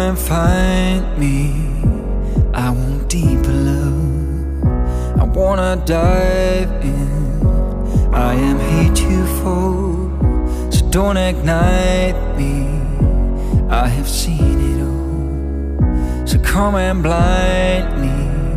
and find me. I want deeper love, I wanna dive in. I am heretofore, so don't ignite me. I have seen it all, so come and blind me.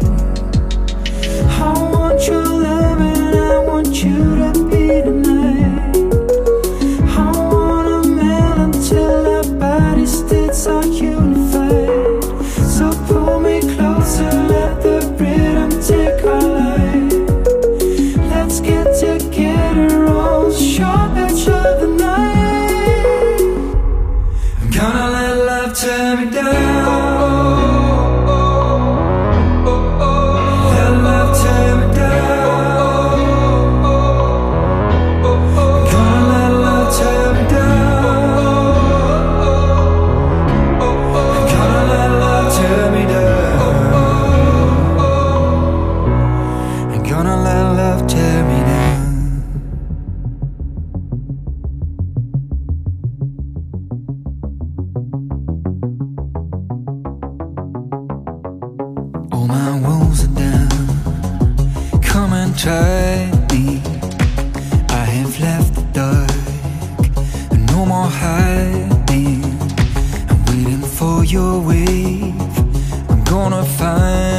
I want your love and I want you to be tonight. I wanna melt until our body states are unified. So pull me closer, let the rhythm take our life. Let's get together on the short edge of the night. I'm gonna let love tear me down. All my walls are down, come and try me. I have left the dark, and no more hiding. I'm waiting for your wave, I'm gonna find